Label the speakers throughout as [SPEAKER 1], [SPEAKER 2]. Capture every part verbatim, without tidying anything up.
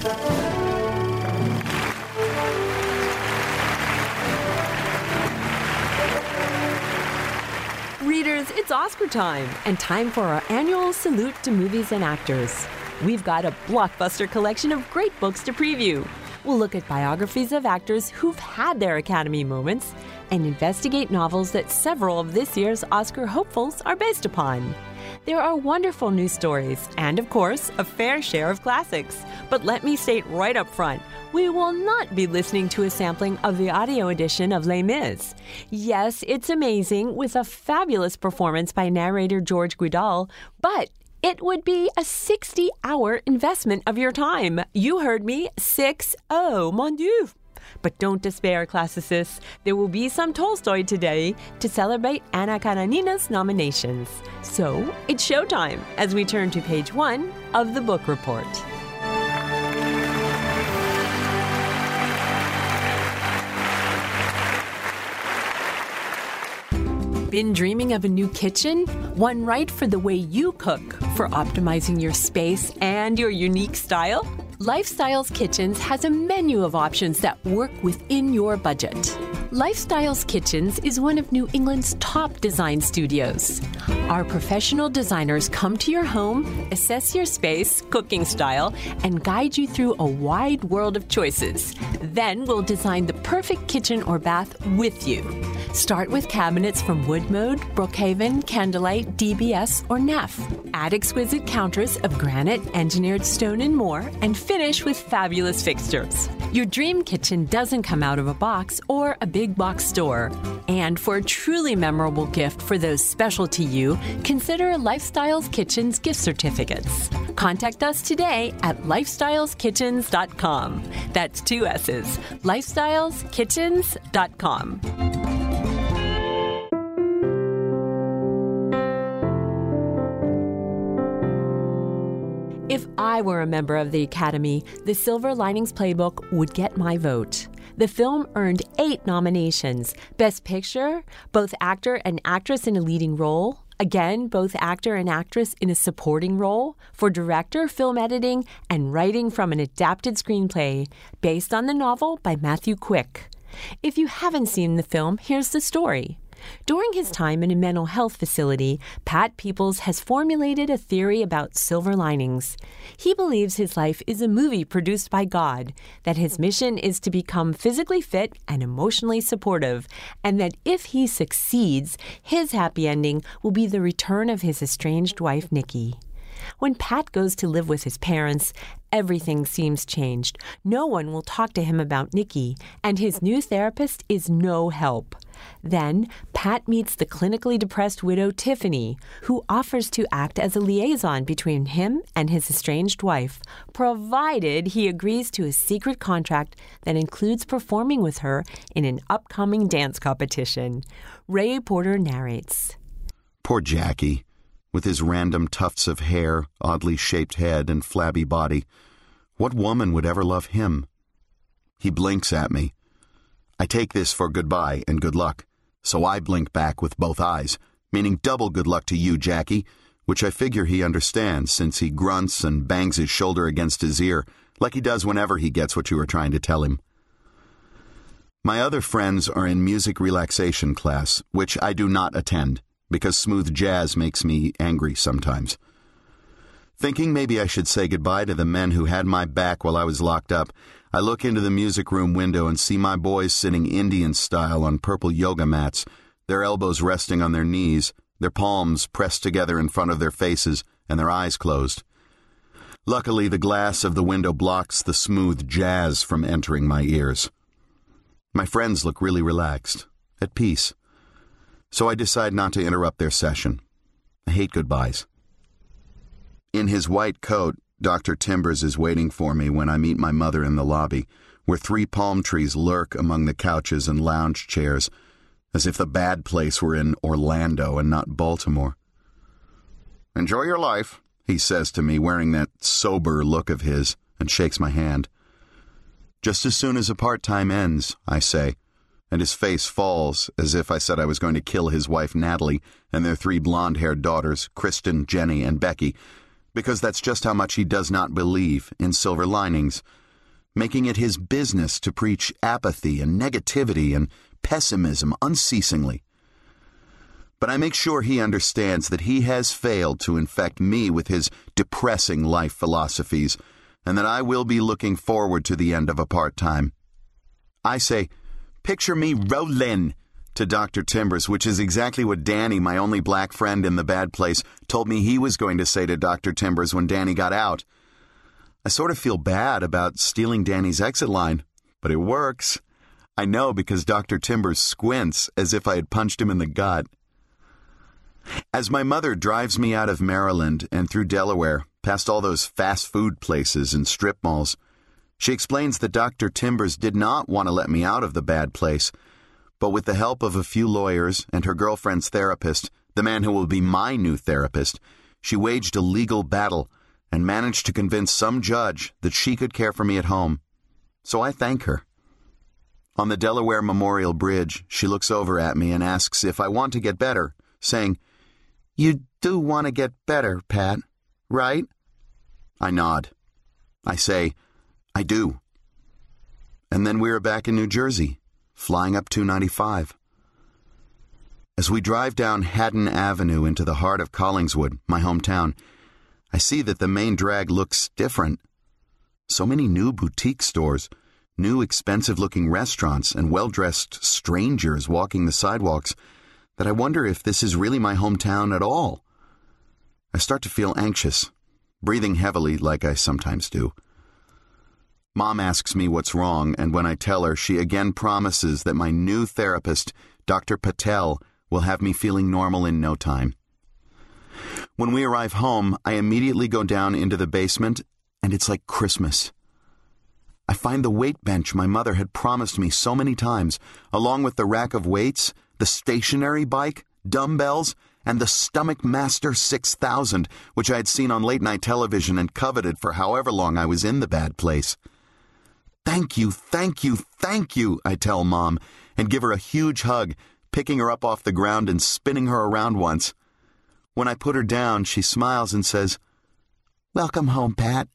[SPEAKER 1] Readers, it's Oscar time, and time for our annual salute to movies and actors. We've got a blockbuster collection of great books to preview. We'll look at biographies of actors who've had their Academy moments and investigate novels that several of this year's Oscar hopefuls are based upon. There are wonderful news stories and, of course, a fair share of classics. But let me state right up front, we will not be listening to a sampling of the audio edition of Les Mis. Yes, it's amazing, with a fabulous performance by narrator George Guidall, but it would be a sixty-hour investment of your time. You heard me, six oh, mon Dieu. But don't despair, classicists. There will be some Tolstoy today to celebrate Anna Karenina's nominations. So, it's showtime as we turn to page one of the book report. Been dreaming of a new kitchen? One right for the way you cook, for optimizing your space and your unique style? Lifestyles Kitchens has a menu of options that work within your budget. Lifestyles Kitchens is one of New England's top design studios. Our professional designers come to your home, assess your space, cooking style, and guide you through a wide world of choices. Then we'll design the perfect kitchen or bath with you. Start with cabinets from Woodmode, Brookhaven, Candlelight, D B S, or Neff. Add exquisite counters of granite, engineered stone, and more, and finish with fabulous fixtures. Your dream kitchen doesn't come out of a box or a big box store. And for a truly memorable gift for those special to you, consider Lifestyles Kitchens gift certificates. Contact us today at lifestyles kitchens dot com. That's two S's. lifestyles kitchens dot com. If I were a member of the Academy, The Silver Linings Playbook would get my vote. The film earned eight nominations: Best Picture, both actor and actress in a leading role, again, both actor and actress in a supporting role, for director, film editing, and writing from an adapted screenplay based on the novel by Matthew Quick. If you haven't seen the film, here's the story. During his time in a mental health facility, Pat Peoples has formulated a theory about silver linings. He believes his life is a movie produced by God, that his mission is to become physically fit and emotionally supportive, and that if he succeeds, his happy ending will be the return of his estranged wife, Nikki. When Pat goes to live with his parents, everything seems changed. No one will talk to him about Nikki, and his new therapist is no help. Then, Pat meets the clinically depressed widow Tiffany, who offers to act as a liaison between him and his estranged wife, provided he agrees to a secret contract that includes performing with her in an upcoming dance competition. Ray Porter narrates.
[SPEAKER 2] Poor Jackie, with his random tufts of hair, oddly shaped head, and flabby body. What woman would ever love him? He blinks at me. I take this for goodbye and good luck, so I blink back with both eyes, meaning double good luck to you, Jackie, which I figure he understands since he grunts and bangs his shoulder against his ear, like he does whenever he gets what you are trying to tell him. My other friends are in music relaxation class, which I do not attend, because smooth jazz makes me angry sometimes. Thinking maybe I should say goodbye to the men who had my back while I was locked up, I look into the music room window and see my boys sitting Indian style on purple yoga mats, their elbows resting on their knees, their palms pressed together in front of their faces, and their eyes closed. Luckily, the glass of the window blocks the smooth jazz from entering my ears. My friends look really relaxed, at peace. So I decide not to interrupt their session. I hate goodbyes. In his white coat, Doctor Timbers is waiting for me when I meet my mother in the lobby, where three palm trees lurk among the couches and lounge chairs, as if the bad place were in Orlando and not Baltimore. "Enjoy your life," he says to me, wearing that sober look of his, and shakes my hand. "Just as soon as a part-time ends," I say, and his face falls as if I said I was going to kill his wife Natalie and their three blonde-haired daughters, Kristen, Jenny, and Becky, because that's just how much he does not believe in silver linings, making it his business to preach apathy and negativity and pessimism unceasingly. But I make sure he understands that he has failed to infect me with his depressing life philosophies, and that I will be looking forward to the end of apartheid. I say, "Picture me rollin'," to Doctor Timbers, which is exactly what Danny, my only black friend in The Bad Place, told me he was going to say to Doctor Timbers when Danny got out. I sort of feel bad about stealing Danny's exit line, but it works. I know because Doctor Timbers squints as if I had punched him in the gut. As my mother drives me out of Maryland and through Delaware, past all those fast food places and strip malls, she explains that Doctor Timbers did not want to let me out of The Bad Place, but with the help of a few lawyers and her girlfriend's therapist, the man who will be my new therapist, she waged a legal battle and managed to convince some judge that she could care for me at home. So I thank her. On the Delaware Memorial Bridge, she looks over at me and asks if I want to get better, saying, "You do want to get better, Pat, right?" I nod. I say, "I do." And then we are back in New Jersey, flying up two ninety-five. As we drive down Haddon Avenue into the heart of Collingswood, my hometown, I see that the main drag looks different. So many new boutique stores, new expensive-looking restaurants, and well-dressed strangers walking the sidewalks, that I wonder if this is really my hometown at all. I start to feel anxious, breathing heavily like I sometimes do. Mom asks me what's wrong, and when I tell her, she again promises that my new therapist, Doctor Patel, will have me feeling normal in no time. When we arrive home, I immediately go down into the basement, and it's like Christmas. I find the weight bench my mother had promised me so many times, along with the rack of weights, the stationary bike, dumbbells, and the Stomach Master six thousand, which I had seen on late-night television and coveted for however long I was in The Bad Place. "Thank you, thank you, thank you," I tell Mom, and give her a huge hug, picking her up off the ground and spinning her around once. When I put her down, she smiles and says, "Welcome home, Pat."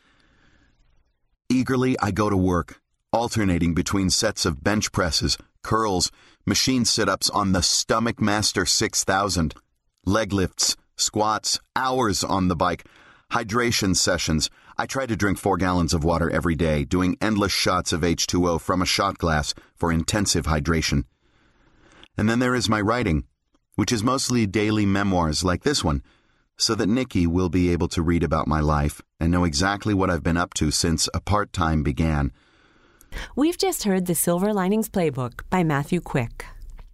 [SPEAKER 2] Eagerly, I go to work, alternating between sets of bench presses, curls, machine sit-ups on the Stomach Master six thousand, leg lifts, squats, hours on the bike, hydration sessions. I try to drink four gallons of water every day, doing endless shots of H two O from a shot glass for intensive hydration. And then there is my writing, which is mostly daily memoirs like this one, so that Nikki will be able to read about my life and know exactly what I've been up to since apartheid began.
[SPEAKER 1] We've just heard The Silver Linings Playbook by Matthew Quick.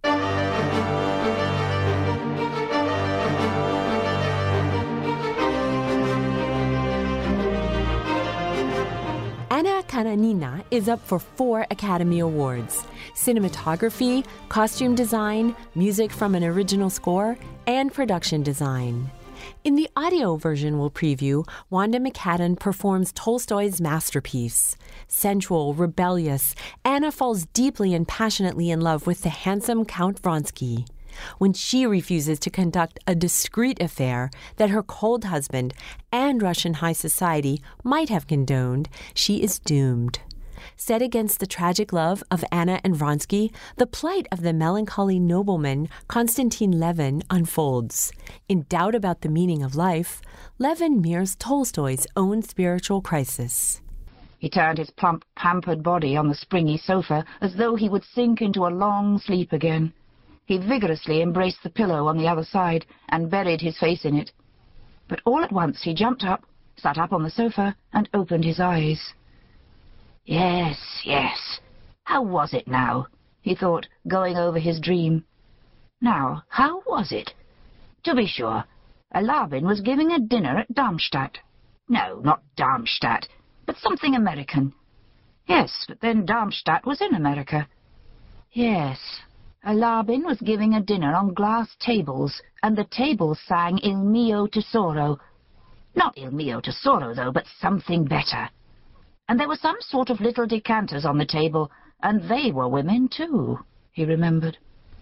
[SPEAKER 1] Anna Karenina is up for four Academy Awards: cinematography, costume design, music from an original score, and production design. In the audio version we'll preview, Wanda McCadden performs Tolstoy's masterpiece. Sensual, rebellious, Anna falls deeply and passionately in love with the handsome Count Vronsky. When she refuses to conduct a discreet affair that her cold husband and Russian high society might have condoned, she is doomed. Set against the tragic love of Anna and Vronsky, the plight of the melancholy nobleman Konstantin Levin unfolds. In doubt about the meaning of life, Levin mirrors Tolstoy's own spiritual crisis.
[SPEAKER 3] He turned his plump, pampered body on the springy sofa as though he would sink into a long sleep again. He vigorously embraced the pillow on the other side and buried his face in it. But all at once he jumped up, sat up on the sofa, and opened his eyes. Yes, yes. How was it now? He thought, going over his dream. Now, how was it? To be sure, Alabin was giving a dinner at Darmstadt. No, not Darmstadt, but something American. Yes, but then Darmstadt was in America. Yes, Alabin was giving a dinner on glass tables, and the tables sang Il mio tesoro. Not Il mio tesoro, though, but something better. And there were some sort of little decanters on the table, and they were women, too, he remembered.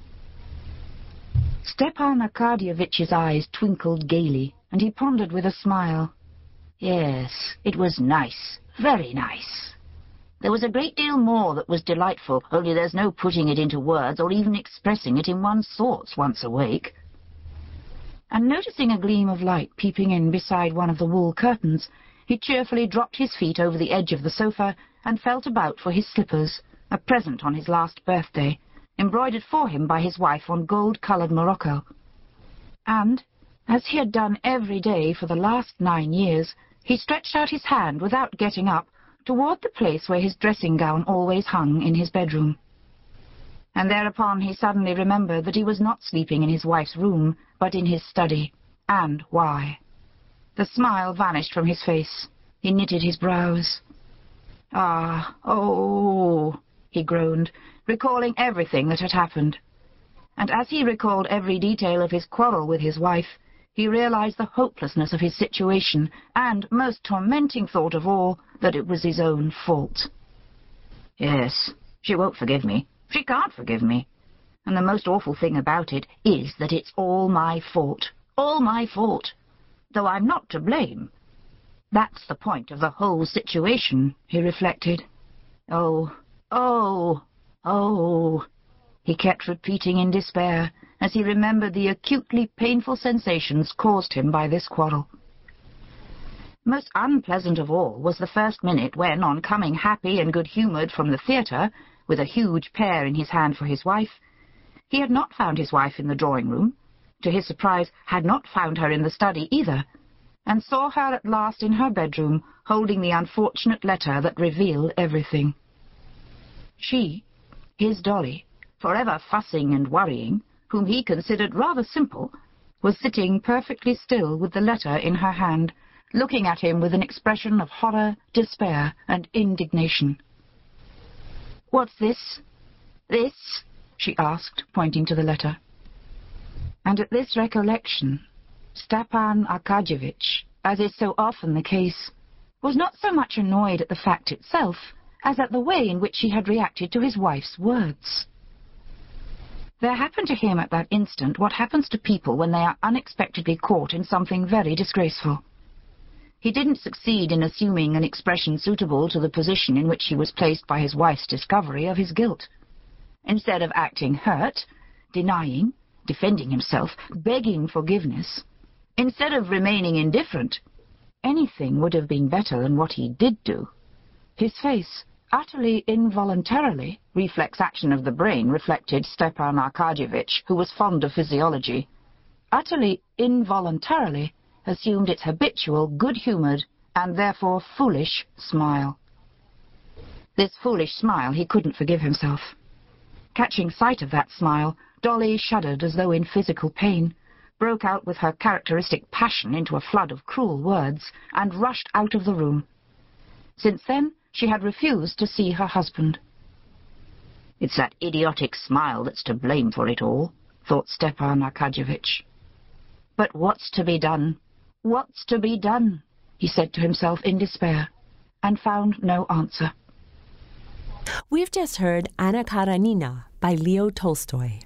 [SPEAKER 3] Stepan Arkadyevitch's eyes twinkled gaily, and he pondered with a smile. Yes, it was nice, very nice. There was a great deal more that was delightful, only there's no putting it into words or even expressing it in one's thoughts once awake. And noticing a gleam of light peeping in beside one of the wool curtains, he cheerfully dropped his feet over the edge of the sofa and felt about for his slippers, a present on his last birthday, embroidered for him by his wife on gold-coloured morocco. And, as he had done every day for the last nine years, he stretched out his hand without getting up toward the place where his dressing-gown always hung in his bedroom. And thereupon he suddenly remembered that he was not sleeping in his wife's room, but in his study. And why? The smile vanished from his face. He knitted his brows. Ah, oh, he groaned, recalling everything that had happened. And as he recalled every detail of his quarrel with his wife, he realized the hopelessness of his situation, and, most tormenting thought of all, that it was his own fault. Yes, she won't forgive me. She can't forgive me. And the most awful thing about it is that it's all my fault. All my fault. Though I'm not to blame. That's the point of the whole situation, he reflected. Oh, oh, oh, he kept repeating in despair as he remembered the acutely painful sensations caused him by this quarrel. Most unpleasant of all was the first minute when, on coming happy and good-humoured from the theatre, with a huge pear in his hand for his wife, he had not found his wife in the drawing-room, to his surprise had not found her in the study either, and saw her at last in her bedroom, holding the unfortunate letter that revealed everything. She, his Dolly, forever fussing and worrying, whom he considered rather simple, was sitting perfectly still with the letter in her hand, looking at him with an expression of horror, despair, and indignation. "What's this? This?" she asked, pointing to the letter. And at this recollection, Stepan Arkadyevitch, as is so often the case, was not so much annoyed at the fact itself as at the way in which she had reacted to his wife's words. There happened to him at that instant what happens to people when they are unexpectedly caught in something very disgraceful. He didn't succeed in assuming an expression suitable to the position in which he was placed by his wife's discovery of his guilt. Instead of acting hurt, denying, defending himself, begging forgiveness, instead of remaining indifferent, anything would have been better than what he did do. His face, utterly involuntarily, reflex action of the brain reflected Stepan Arkadyevitch, who was fond of physiology, utterly involuntarily assumed its habitual, good-humoured, and therefore foolish smile. This foolish smile he couldn't forgive himself. Catching sight of that smile, Dolly shuddered as though in physical pain, broke out with her characteristic passion into a flood of cruel words, and rushed out of the room. Since then, she had refused to see her husband. "It's that idiotic smile that's to blame for it all," thought Stepan Arkadyevitch. "But what's to be done? What's to be done?" he said to himself in despair, and found no answer.
[SPEAKER 1] We've just heard Anna Karenina by Leo Tolstoy.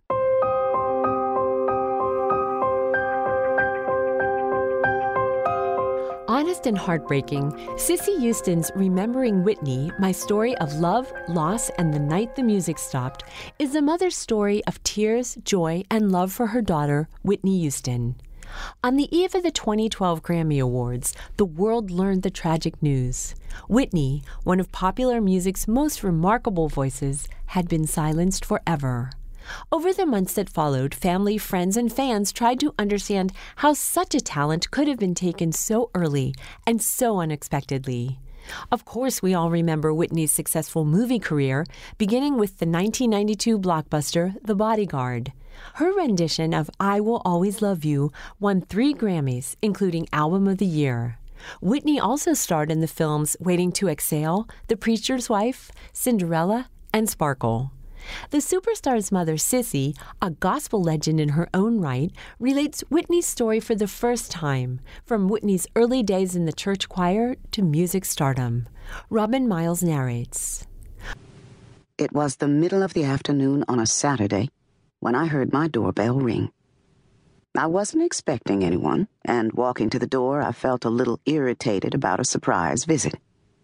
[SPEAKER 1] Honest and heartbreaking, Cissy Houston's Remembering Whitney, My Story of Love, Loss, and the Night the Music Stopped, is a mother's story of tears, joy, and love for her daughter, Whitney Houston. On the eve of the twenty twelve Grammy Awards, the world learned the tragic news. Whitney, one of popular music's most remarkable voices, had been silenced forever. Over the months that followed, family, friends, and fans tried to understand how such a talent could have been taken so early and so unexpectedly. Of course, we all remember Whitney's successful movie career, beginning with the nineteen ninety-two blockbuster The Bodyguard. Her rendition of I Will Always Love You won three Grammys, including Album of the Year. Whitney also starred in the films Waiting to Exhale, The Preacher's Wife, Cinderella, and Sparkle. The superstar's mother, Cissy, a gospel legend in her own right, relates Whitney's story for the first time, from Whitney's early days in the church choir to music stardom. Robin Miles narrates.
[SPEAKER 4] It was the middle of the afternoon on a Saturday when I heard my doorbell ring. I wasn't expecting anyone, and walking to the door, I felt a little irritated about a surprise visit.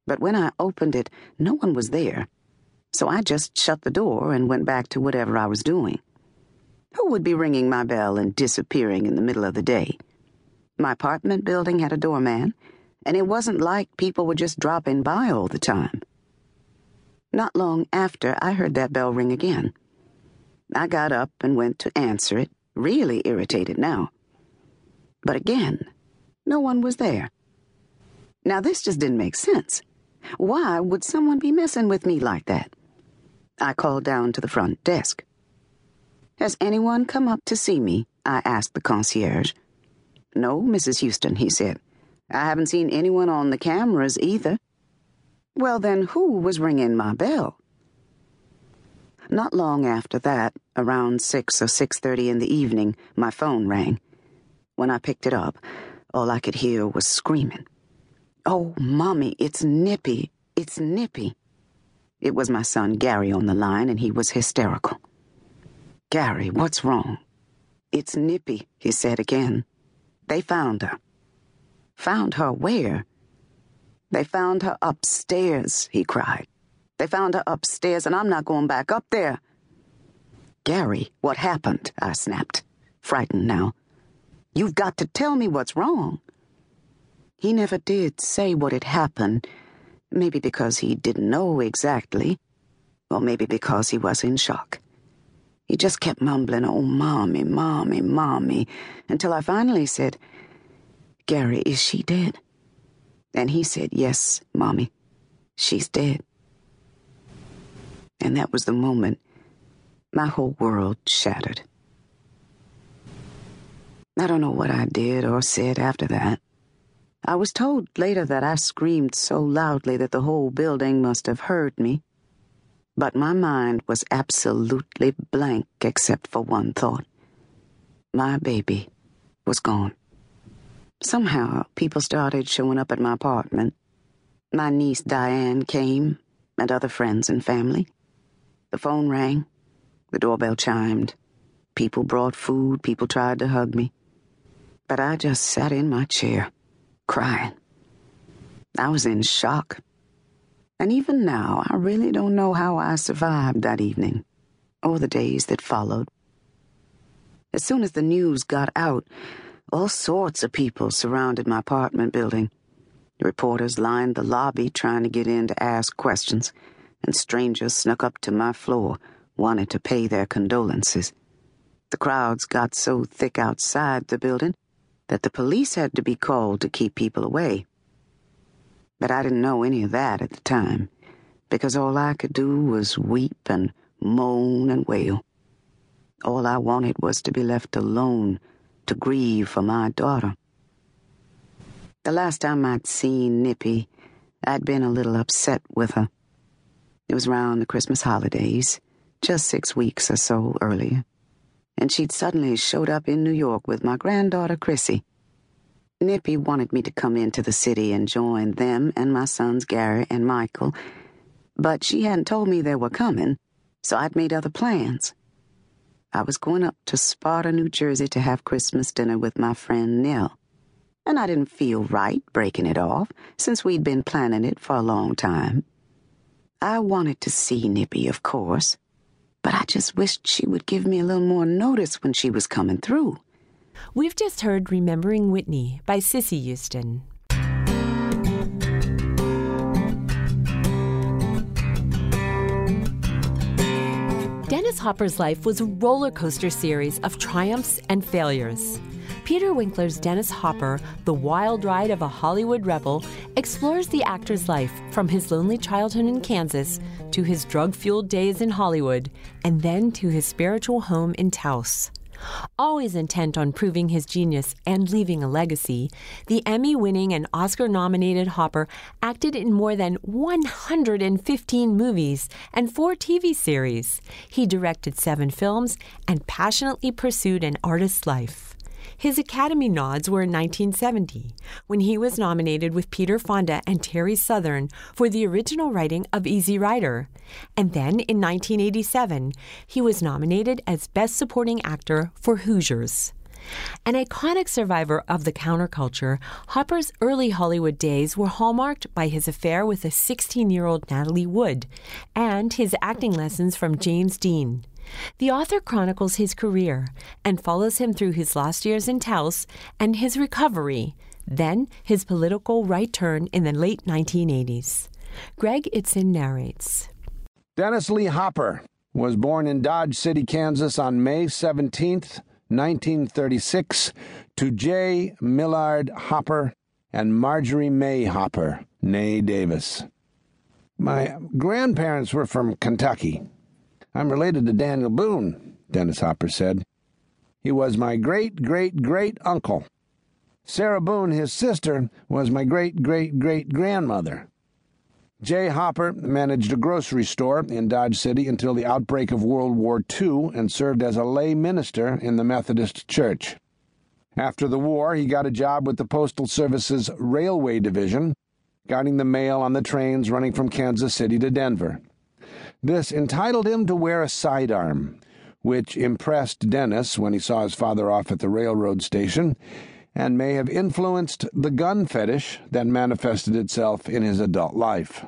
[SPEAKER 4] But when I opened it, no one was there. So I just shut the door and went back to whatever I was doing. Who would be ringing my bell and disappearing in the middle of the day? My apartment building had a doorman, and it wasn't like people were just dropping by all the time. Not long after, I heard that bell ring again. I got up and went to answer it, really irritated now. But again, no one was there. Now this just didn't make sense. Why would someone be messing with me like that? I called down to the front desk. "Has anyone come up to see me?" I asked the concierge. "No, Missus Houston," he said. "I haven't seen anyone on the cameras either." Well, then who was ringing my bell? Not long after that, around six or six thirty in the evening, my phone rang. When I picked it up, all I could hear was screaming. "Oh, Mommy, it's Nippy. It's Nippy." It was my son Gary on the line, and he was hysterical. "Gary, what's wrong?" "It's Nippy," he said again. "They found her." "Found her where?" "They found her upstairs," he cried. "They found her upstairs, and I'm not going back up there." "Gary, what happened?" I snapped, frightened now. "You've got to tell me what's wrong." He never did say what had happened, maybe because he didn't know exactly, or maybe because he was in shock. He just kept mumbling, "Oh, Mommy, Mommy, Mommy," until I finally said, "Gary, is she dead?" And he said, "Yes, Mommy, she's dead." And that was the moment my whole world shattered. I don't know what I did or said after that. I was told later that I screamed so loudly that the whole building must have heard me. But my mind was absolutely blank except for one thought. My baby was gone. Somehow, people started showing up at my apartment. My niece Diane came, and other friends and family. The phone rang. The doorbell chimed. People brought food. People tried to hug me. But I just sat in my chair, crying. I was in shock. And even now, I really don't know how I survived that evening, or the days that followed. As soon as the news got out, all sorts of people surrounded my apartment building. Reporters lined the lobby trying to get in to ask questions, and strangers snuck up to my floor, wanting to pay their condolences. The crowds got so thick outside the building that the police had to be called to keep people away. But I didn't know any of that at the time, because all I could do was weep and moan and wail. All I wanted was to be left alone to grieve for my daughter. The last time I'd seen Nippy, I'd been a little upset with her. It was around the Christmas holidays, just six weeks or so earlier, and she'd suddenly showed up in New York with my granddaughter, Chrissy. Nippy wanted me to come into the city and join them and my sons Gary and Michael, but she hadn't told me they were coming, so I'd made other plans. I was going up to Sparta, New Jersey to have Christmas dinner with my friend Nell, and I didn't feel right breaking it off since we'd been planning it for a long time. I wanted to see Nippy, of course, but I just wished she would give me a little more notice when she was coming through.
[SPEAKER 1] We've just heard Remembering Whitney by Cissy Houston. Dennis Hopper's life was a roller coaster series of triumphs and failures. Peter Winkler's Dennis Hopper, The Wild Ride of a Hollywood Rebel, explores the actor's life from his lonely childhood in Kansas to his drug-fueled days in Hollywood, and then to his spiritual home in Taos. Always intent on proving his genius and leaving a legacy, the Emmy-winning and Oscar-nominated Hopper acted in more than one hundred fifteen movies and four T V series. He directed seven films and passionately pursued an artist's life. His Academy nods were in nineteen seventy, when he was nominated with Peter Fonda and Terry Southern for the original writing of Easy Rider. And then in nineteen eighty-seven, he was nominated as Best Supporting Actor for Hoosiers. An iconic survivor of the counterculture, Hopper's early Hollywood days were hallmarked by his affair with a sixteen-year-old Natalie Wood and his acting lessons from James Dean. The author chronicles his career and follows him through his last years in Taos and his recovery, then his political right turn in the late nineteen eighties. Greg Itzin narrates.
[SPEAKER 5] Dennis Lee Hopper was born in Dodge City, Kansas on May seventeenth, nineteen thirty-six, to J. Millard Hopper and Marjorie May Hopper, née Davis. My grandparents were from Kentucky. I'm related to Daniel Boone, Dennis Hopper said. He was my great-great-great-uncle. Sarah Boone, his sister, was my great-great-great-grandmother. J. Hopper managed a grocery store in Dodge City until the outbreak of World War Two and served as a lay minister in the Methodist Church. After the war, he got a job with the Postal Service's Railway Division, guarding the mail on the trains running from Kansas City to Denver. This entitled him to wear a sidearm, which impressed Dennis when he saw his father off at the railroad station, and may have influenced the gun fetish that manifested itself in his adult life.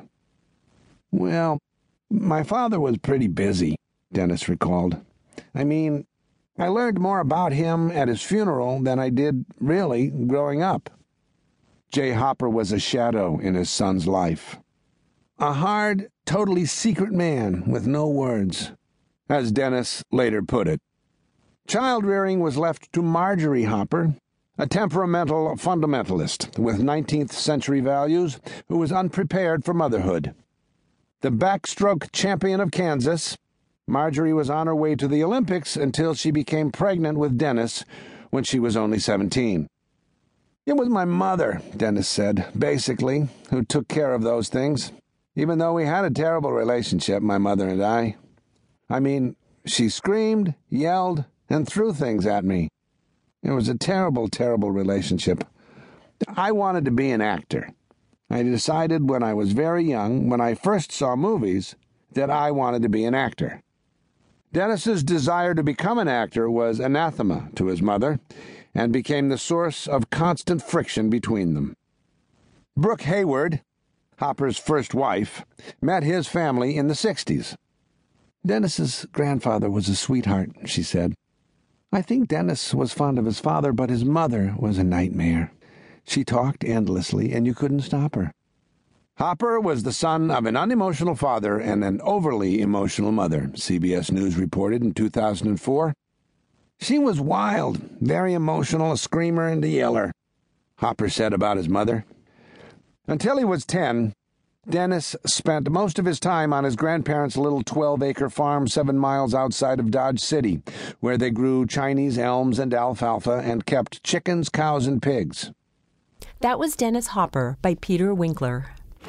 [SPEAKER 5] Well, my father was pretty busy, Dennis recalled. I mean, I learned more about him at his funeral than I did, really, growing up. J. Hopper was a shadow in his son's life. A hard, totally secret man with no words, as Dennis later put it. Child-rearing was left to Marjorie Hopper, a temperamental fundamentalist with nineteenth century values who was unprepared for motherhood. The backstroke champion of Kansas, Marjorie was on her way to the Olympics until she became pregnant with Dennis when she was only seventeen. It was my mother, Dennis said, basically, who took care of those things, even though we had a terrible relationship, my mother and I. I mean, she screamed, yelled, and threw things at me. It was a terrible, terrible relationship. I wanted to be an actor. I decided when I was very young, when I first saw movies, that I wanted to be an actor. Dennis's desire to become an actor was anathema to his mother and became the source of constant friction between them. Brooke Hayward, Hopper's first wife, met his family in the sixties. Dennis's grandfather was a sweetheart, she said. I think Dennis was fond of his father, but his mother was a nightmare. She talked endlessly, and you couldn't stop her. Hopper was the son of an unemotional father and an overly emotional mother, C B S News reported in two thousand four. She was wild, very emotional, a screamer and a yeller, Hopper said about his mother. Until he was ten, Dennis spent most of his time on his grandparents' little twelve-acre farm seven miles outside of Dodge City, where they grew Chinese elms and alfalfa and kept chickens, cows, and pigs.
[SPEAKER 1] That was Dennis Hopper by Peter Winkler.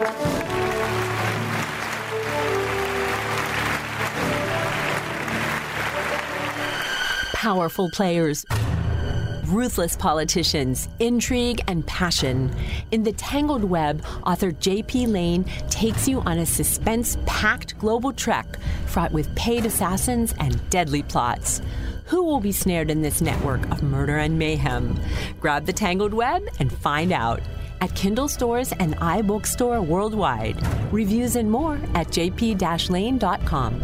[SPEAKER 1] Powerful players, ruthless politicians, intrigue, and passion. In The Tangled Web, author J P Lane takes you on a suspense-packed global trek fraught with paid assassins and deadly plots. Who will be snared in this network of murder and mayhem? Grab The Tangled Web and find out. At Kindle stores and iBookstore worldwide. Reviews and more at j p dash lane dot com.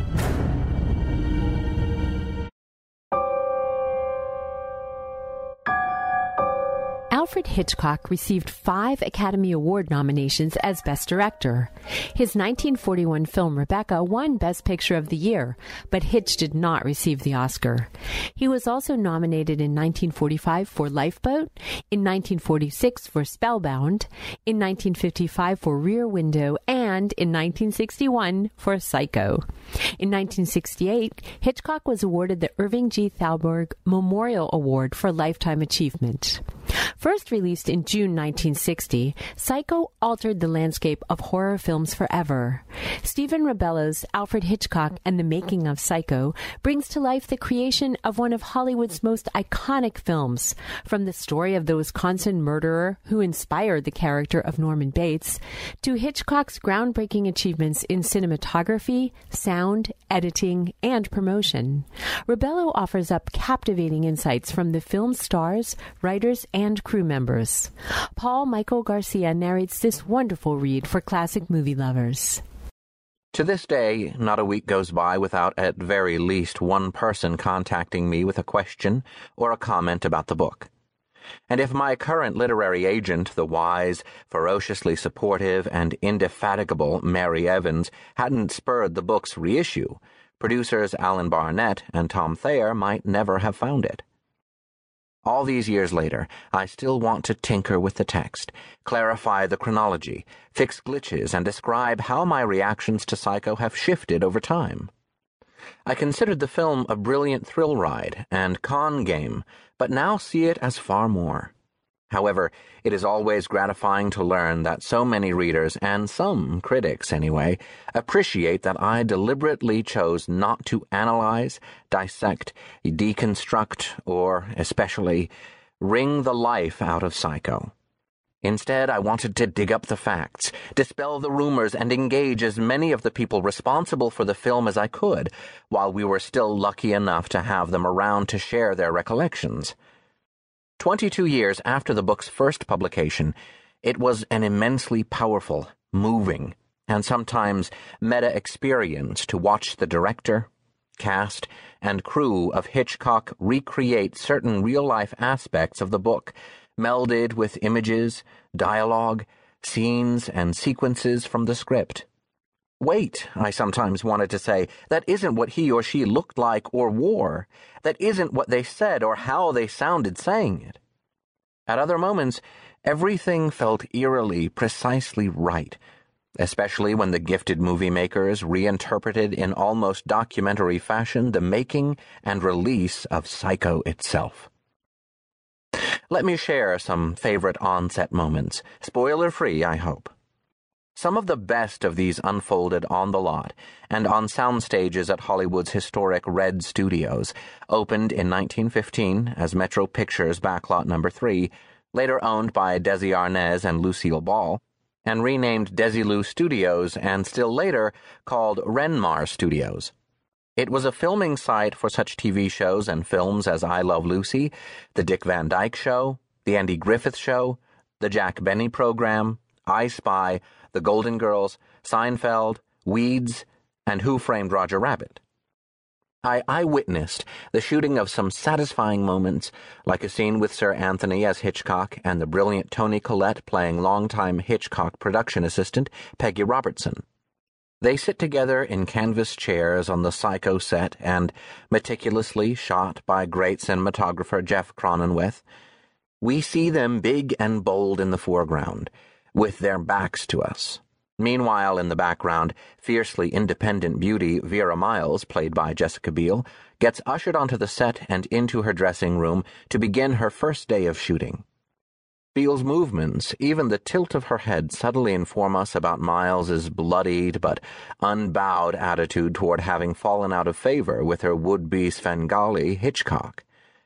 [SPEAKER 1] Alfred Hitchcock received five Academy Award nominations as Best Director. His nineteen forty-one film Rebecca won Best Picture of the Year, but Hitch did not receive the Oscar. He was also nominated in nineteen forty-five for Lifeboat, in nineteen forty-six for Spellbound, in nineteen fifty-five for Rear Window, and in nineteen sixty-one for Psycho. In nineteen sixty-eight, Hitchcock was awarded the Irving G. Thalberg Memorial Award for Lifetime Achievement. First released in June nineteen sixty, Psycho altered the landscape of horror films forever. Stephen Rebello's Alfred Hitchcock and the Making of Psycho brings to life the creation of one of Hollywood's most iconic films, from the story of the Wisconsin murderer who inspired the character of Norman Bates, to Hitchcock's groundbreaking achievements in cinematography, sound, editing, and promotion. Rebello offers up captivating insights from the film's stars, writers, and crew members. Paul Michael Garcia narrates this wonderful read for classic movie lovers.
[SPEAKER 6] To this day, not a week goes by without at very least one person contacting me with a question or a comment about the book. And if my current literary agent, the wise, ferociously supportive, and indefatigable Mary Evans, hadn't spurred the book's reissue, producers Alan Barnett and Tom Thayer might never have found it. All these years later, I still want to tinker with the text, clarify the chronology, fix glitches, and describe how my reactions to Psycho have shifted over time. I considered the film a brilliant thrill ride and con game, but now see it as far more. However, it is always gratifying to learn that so many readers, and some critics anyway, appreciate that I deliberately chose not to analyze, dissect, deconstruct, or, especially, wring the life out of Psycho. Instead, I wanted to dig up the facts, dispel the rumors, and engage as many of the people responsible for the film as I could, while we were still lucky enough to have them around to share their recollections. Twenty-two years after the book's first publication, it was an immensely powerful, moving, and sometimes meta-experience to watch the director, cast, and crew of Hitchcock recreate certain real-life aspects of the book, melded with images, dialogue, scenes, and sequences from the script. Wait, I sometimes wanted to say, that isn't what he or she looked like or wore. That isn't what they said or how they sounded saying it. At other moments, everything felt eerily, precisely right, especially when the gifted movie makers reinterpreted in almost documentary fashion the making and release of Psycho itself. Let me share some favorite on-set moments, spoiler-free, I hope. Some of the best of these unfolded on the lot and on sound stages at Hollywood's historic Red Studios, opened in nineteen fifteen as Metro Pictures Backlot Number three, later owned by Desi Arnaz and Lucille Ball, and renamed Desilu Studios and still later called Renmar Studios. It was a filming site for such T V shows and films as I Love Lucy, The Dick Van Dyke Show, The Andy Griffith Show, The Jack Benny Program, I Spy, The Golden Girls, Seinfeld, Weeds, and Who Framed Roger Rabbit. I eyewitnessed the shooting of some satisfying moments, like a scene with Sir Anthony as Hitchcock and the brilliant Toni Collette playing longtime Hitchcock production assistant Peggy Robertson. They sit together in canvas chairs on the Psycho set and, meticulously shot by great cinematographer Jeff Cronenweth, we see them big and bold in the foreground, with their backs to us. Meanwhile, in the background, fiercely independent beauty Vera Miles, played by Jessica Biel, gets ushered onto the set and into her dressing room to begin her first day of shooting. Biel's movements, even the tilt of her head, subtly inform us about Miles's bloodied but unbowed attitude toward having fallen out of favor with her would-be Svengali Hitchcock.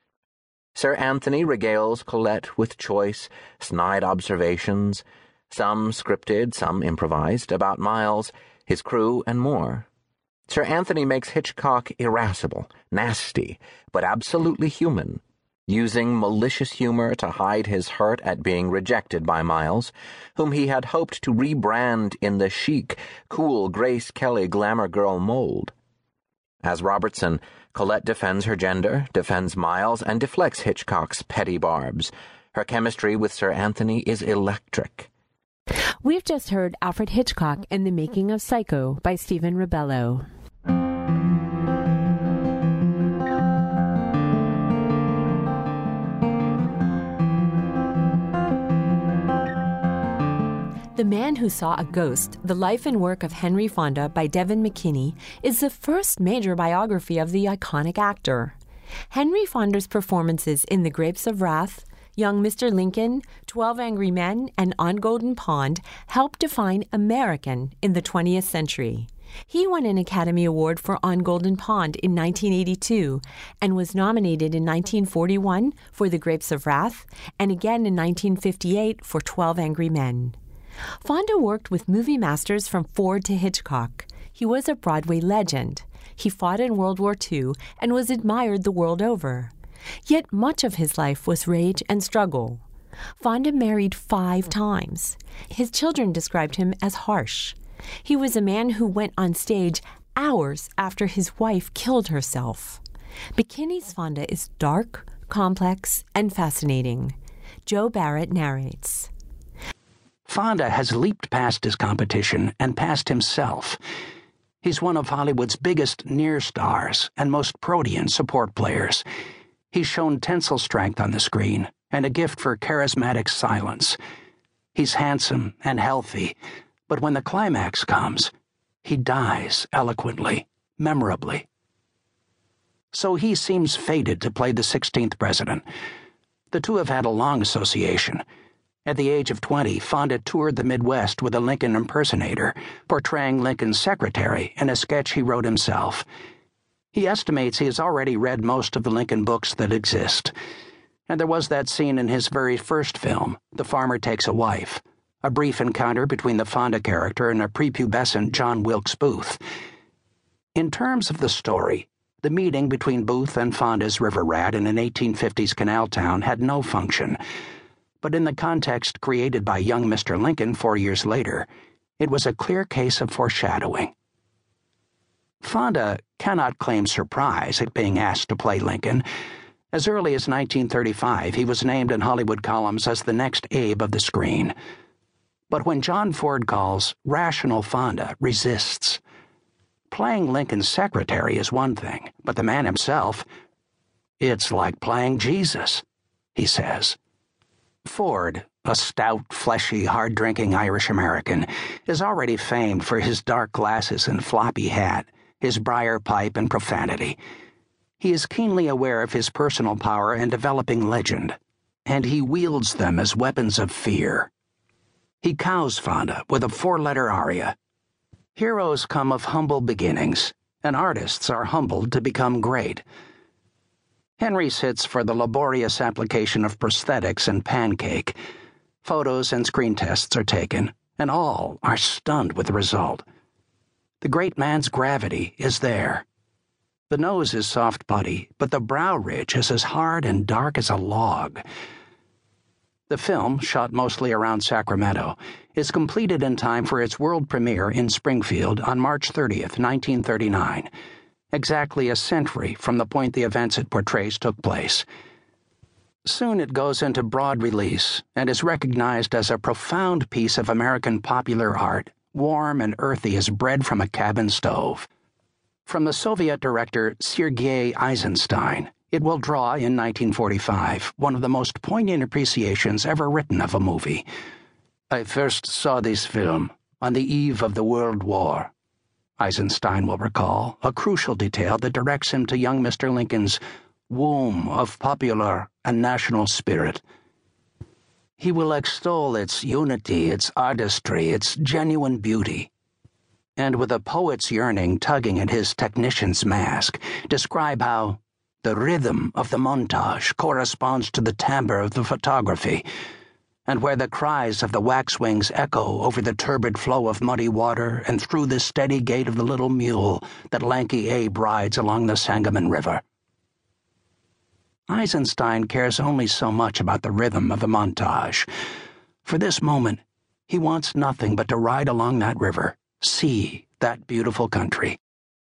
[SPEAKER 6] Sir Anthony regales Collette with choice, snide observations, some scripted, some improvised, about Miles, his crew, and more. Sir Anthony makes Hitchcock irascible, nasty, but absolutely human, using malicious humor to hide his hurt at being rejected by Miles, whom he had hoped to rebrand in the chic, cool Grace Kelly glamour girl mold. As Robertson, Collette defends her gender, defends Miles, and deflects Hitchcock's petty barbs. Her chemistry with Sir Anthony is electric.
[SPEAKER 1] We've just heard Alfred Hitchcock and the Making of Psycho by Stephen Rebello. The Man Who Saw a Ghost, The Life and Work of Henry Fonda by Devin McKinney, is the first major biography of the iconic actor. Henry Fonda's performances in The Grapes of Wrath, Young Mister Lincoln, Twelve Angry Men, and On Golden Pond helped define American in the twentieth century. He won an Academy Award for On Golden Pond in nineteen eighty-two and was nominated in nineteen forty-one for The Grapes of Wrath and again in nineteen fifty-eight for Twelve Angry Men. Fonda worked with movie masters from Ford to Hitchcock. He was a Broadway legend. He fought in World War Two and was admired the world over. Yet much of his life was rage and struggle. Fonda married five times. His children described him as harsh. He was a man who went on stage hours after his wife killed herself. McKinney's Fonda is dark, complex, and fascinating. Joe Barrett narrates.
[SPEAKER 7] Fonda has leaped past his competition and past himself. He's one of Hollywood's biggest near stars and most protean support players. He's shown tensile strength on the screen and a gift for charismatic silence. He's handsome and healthy, but when the climax comes, he dies eloquently, memorably. So he seems fated to play the sixteenth president. The two have had a long association. At the age of twenty, Fonda toured the Midwest with a Lincoln impersonator, portraying Lincoln's secretary in a sketch he wrote himself. He estimates he has already read most of the Lincoln books that exist. And there was that scene in his very first film, The Farmer Takes a Wife, a brief encounter between the Fonda character and a prepubescent John Wilkes Booth. In terms of the story, the meeting between Booth and Fonda's river rat in an eighteen fifties canal town had no function. But in the context created by young Mister Lincoln four years later, it was a clear case of foreshadowing. Fonda cannot claim surprise at being asked to play Lincoln. As early as nineteen thirty-five, he was named in Hollywood columns as the next Abe of the screen. But when John Ford calls, rational Fonda resists. Playing Lincoln's secretary is one thing, but the man himself, it's like playing Jesus, he says. Ford, a stout, fleshy, hard-drinking Irish-American, is already famed for his dark glasses and floppy hat, his briar pipe and profanity. He is keenly aware of his personal power and developing legend, and he wields them as weapons of fear. He cows Fonda with a four-letter aria. Heroes come of humble beginnings, and artists are humbled to become great. Henry sits for the laborious application of prosthetics and pancake. Photos and screen tests are taken, and all are stunned with the result. The great man's gravity is there. The nose is soft putty, but the brow ridge is as hard and dark as a log. The film, shot mostly around Sacramento, is completed in time for its world premiere in Springfield on March thirtieth, nineteen thirty-nine, exactly a century from the point the events it portrays took place. Soon it goes into broad release and is recognized as a profound piece of American popular art, warm and earthy as bread from a cabin stove. From the Soviet director Sergei Eisenstein, it will draw in nineteen forty-five one of the most poignant appreciations ever written of a movie. I first saw this film on the eve of the World War. Eisenstein will recall, a crucial detail that directs him to young Mister Lincoln's womb of popular and national spirit. He will extol its unity, its artistry, its genuine beauty, and with a poet's yearning tugging at his technician's mask, describe how the rhythm of the montage corresponds to the timbre of the photography, and where the cries of the waxwings echo over the turbid flow of muddy water and through the steady gait of the little mule that lanky Abe rides along the Sangamon River. Eisenstein cares only so much about the rhythm of the montage. For this moment, he wants nothing but to ride along that river, see that beautiful country.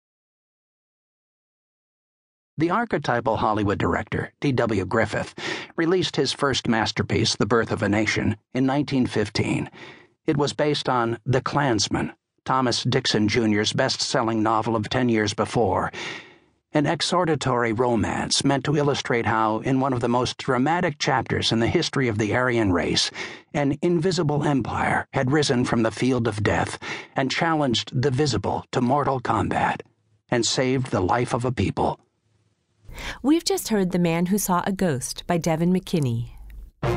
[SPEAKER 7] The archetypal Hollywood director, D W Griffith, released his first masterpiece, The Birth of a Nation, in nineteen fifteen. It was based on The Klansman, Thomas Dixon Junior's best-selling novel of ten years before, an exhortatory romance meant to illustrate how, in one of the most dramatic chapters in the history of the Aryan race, an invisible empire had risen from the field of death and challenged the visible to mortal combat and saved the life of a people.
[SPEAKER 1] We've just heard The Man Who Saw a Ghost by Devin McKinney.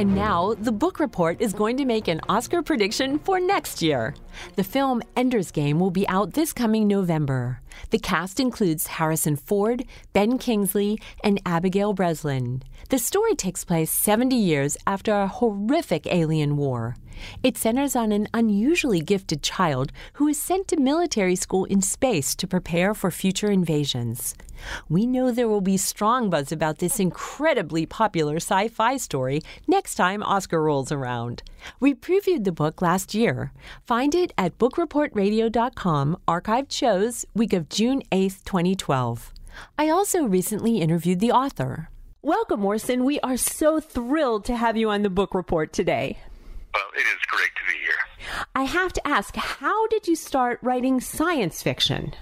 [SPEAKER 1] And now, the Book Report is going to make an Oscar prediction for next year. The film Ender's Game will be out this coming November. The cast includes Harrison Ford, Ben Kingsley, and Abigail Breslin. The story takes place seventy years after a horrific alien war. It centers on an unusually gifted child who is sent to military school in space to prepare for future invasions. We know there will be strong buzz about this incredibly popular sci-fi story next time Oscar rolls around. We previewed the book last year. Find it at book report radio dot com, archived shows, week of June eighth, twenty twelve. I also recently interviewed the author. Welcome, Orson. We are so thrilled to have you on the Book Report today.
[SPEAKER 8] Well, it is great to be here.
[SPEAKER 1] I have to ask, how did you start writing science fiction?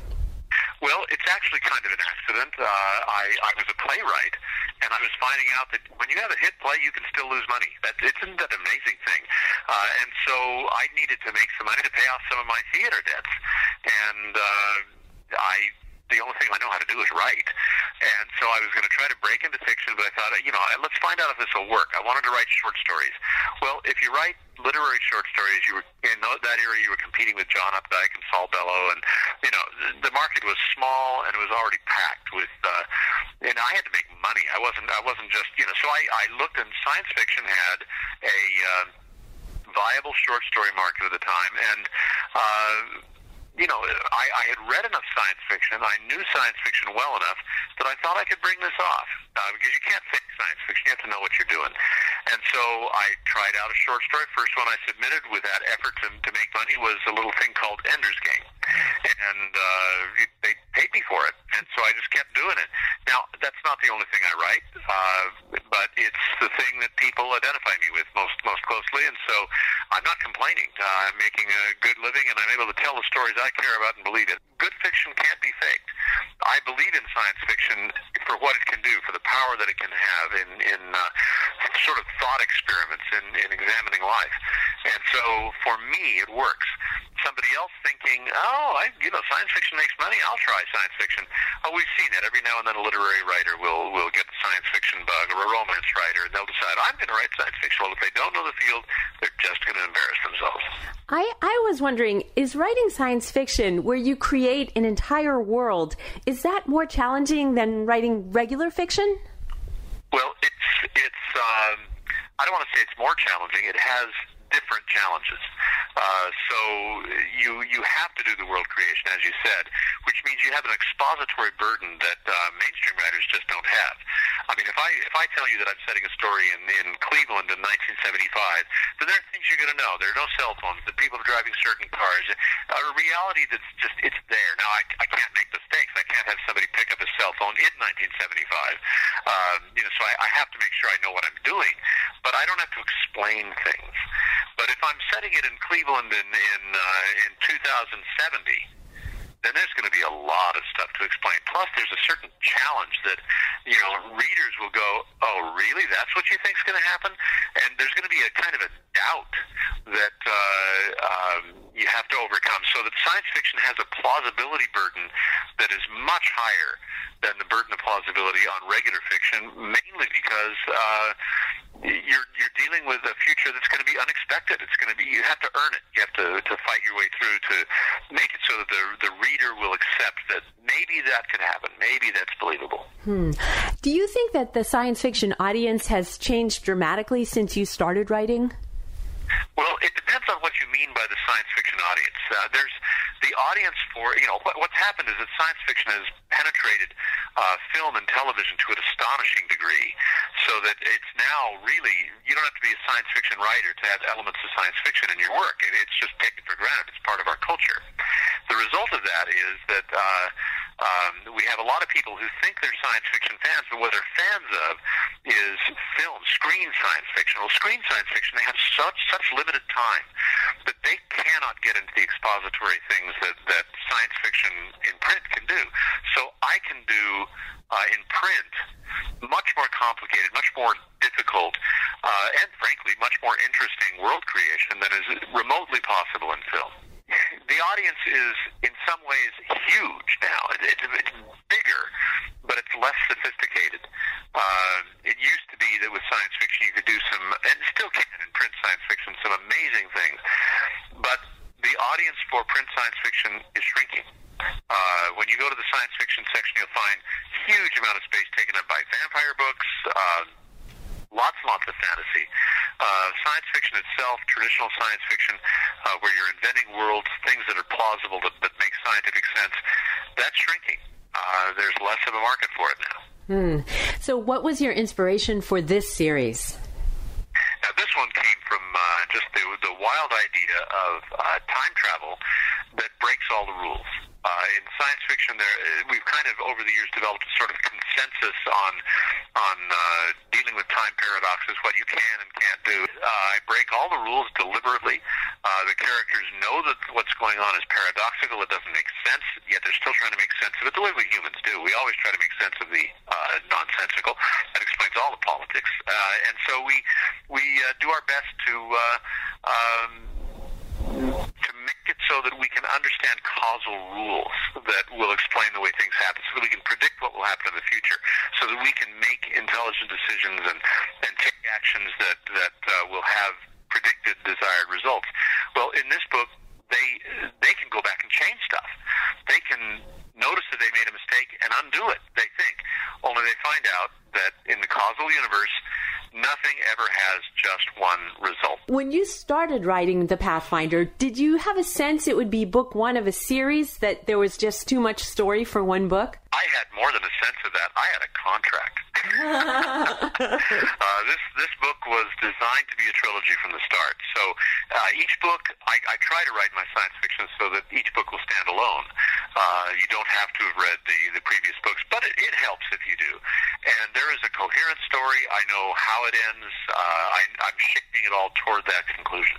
[SPEAKER 8] Well, it's actually kind of an accident. Uh, I, I was a playwright, and I was finding out that when you have a hit play, you can still lose money. That, isn't that an amazing thing? Uh, and so I needed to make some money to pay off some of my theater debts. And uh, I... the only thing I know how to do is write. And so I was going to try to break into fiction, but I thought, you know, let's find out if this will work. I wanted to write short stories. Well, if you write literary short stories, you were in that era, you were competing with John Updike and Saul Bellow, and, you know, the market was small and it was already packed with, uh, and I had to make money. I wasn't, I wasn't just, you know, so I, I looked, and science fiction had a uh, viable short story market at the time, and, uh, you know, I, I had read enough science fiction, I knew science fiction well enough that I thought I could bring this off. Uh, because you can't fake science fiction, you have to know what you're doing. And so I tried out a short story. First one I submitted with that effort to, to make money was a little thing called Ender's Game. And uh, it, they paid me for it. And so I just kept doing it. Now, that's not the only thing I write, uh, but it's the thing that people identify me with most most closely. And so I'm not complaining. Uh, I'm making a good living, and I'm able to tell the stories I care about and believe in. Good fiction can't be faked. I believe in science fiction for what it can do, for the power that it can have in, in uh, sort of thought experiments in, in examining life. And so for me, it works. Somebody else thinking, oh, I, you know, science fiction makes money, I'll try science fiction. Oh, we've seen it. Every now and then a literary writer will, will get the science fiction bug, or a romance writer, and they'll decide, I'm going to write science fiction. Well, if they don't know the field, they're just going to embarrass themselves.
[SPEAKER 1] I, I was wondering, is writing science fiction where you create an entire world, is that more challenging than writing regular fiction?
[SPEAKER 8] Well, it's, it's um, I don't want to say it's more challenging. It has different challenges. Uh, so you you have to do the world creation, as you said, which means you have an expository burden that uh, mainstream writers just don't have. I mean, if I if I tell you that I'm setting a story in, in Cleveland in nineteen seventy-five, then there are things you're going to know. There are no cell phones. That people are driving certain cars. A reality that's just, it's there. Now, I, I can't make mistakes. I can't have somebody pick up a cell phone in nineteen seventy-five. Um, you know, so I, I have to make sure I know what I'm doing, but I don't have to explain things. But if I'm setting it in Cleveland in in, uh, in two thousand seventy, then there's going to be a lot of stuff to explain. Plus, there's a certain challenge that, you know, readers will go, oh, really? That's what you think is going to happen? And there's going to be a kind of a doubt that uh, um, you have to overcome. So that science fiction has a plausibility burden that is much higher than the burden of plausibility on regular fiction, mainly because uh, you're you're dealing with a future that's going to be unexpected. It's going to be, you have to earn it. You have to, to fight your way through to make it so that the the reader will accept that maybe that could happen. Maybe that's believable.
[SPEAKER 1] Hmm. Do you think that the science fiction audience has changed dramatically since you started writing?
[SPEAKER 8] Well, it depends on what you mean by the science fiction audience. Uh, there's the audience for, you know, what, what's happened is that science fiction has penetrated uh, film and television to an astonishing degree, so that it's now really, you don't have to be a science fiction writer to have elements of science fiction in your work. It, it's just taken for granted. It's part of our culture. The result of that is that uh, um, we have a lot of people who think they're science fiction fans, but what they're fans of is film, screen science fiction. Well, screen science fiction, they have such such limited time that they cannot get into the expository things that, that science fiction in print can do. So I can do uh, in print much more complicated, much more difficult, uh, and frankly, much more interesting world creation than is remotely possible in film. The audience is, in some ways, huge now. It, it, it's bigger, but it's less sophisticated. Uh, it used to be that with science fiction you could do some and still can in print science fiction, some amazing things. But the audience for print science fiction is shrinking. Uh, when you go to the science fiction section, you'll find huge amount of space taken up by vampire books, uh, lots and lots of fantasy. Uh, science fiction itself, traditional science fiction, uh, where you're inventing worlds, things that are plausible, that, that make scientific sense, that's shrinking. Uh, there's less of a market for it now.
[SPEAKER 1] Hmm. So what was your inspiration for this series?
[SPEAKER 8] Now, this one came from uh, just the, the wild idea of uh, time travel that breaks all the rules. Uh, in science fiction, there we've kind of over the years developed a sort of consensus on on uh, dealing with time paradoxes, what you can and can't do. Uh, I break all the rules deliberately. Uh, the characters know that what's going on is paradoxical. It doesn't make sense, yet they're still trying to make sense of it the way we humans do. We always try to make sense of the uh, nonsensical. That explains all the politics. Uh, and so we we uh, do our best to uh, um, to make it so that we can understand causal rules that will explain the way things happen, so that we can predict what will happen in the future, so that we can make intelligent decisions and, and take actions that, that uh, will have predicted desired results. Well, in this book, they they can go back and change stuff. They can notice that they made a mistake and undo it, they think. Only they find out that in the causal universe, nothing ever has just one result.
[SPEAKER 1] When you started writing The Pathfinder, did you have a sense it would be book one of a series, that there was just too much story for one book?
[SPEAKER 8] I had more than a sense of that. I had a contract. uh, this this book was designed to be a trilogy from the start. So uh, each book, I, I try to write my science fiction so that each book will stand alone. Uh, you don't have to have read the, the previous books, but it, it helps if you do. And there is a coherent story. I know how it ends. Uh, I, I'm shifting it all toward that conclusion.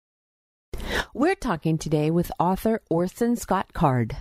[SPEAKER 1] We're talking today with author Orson Scott Card.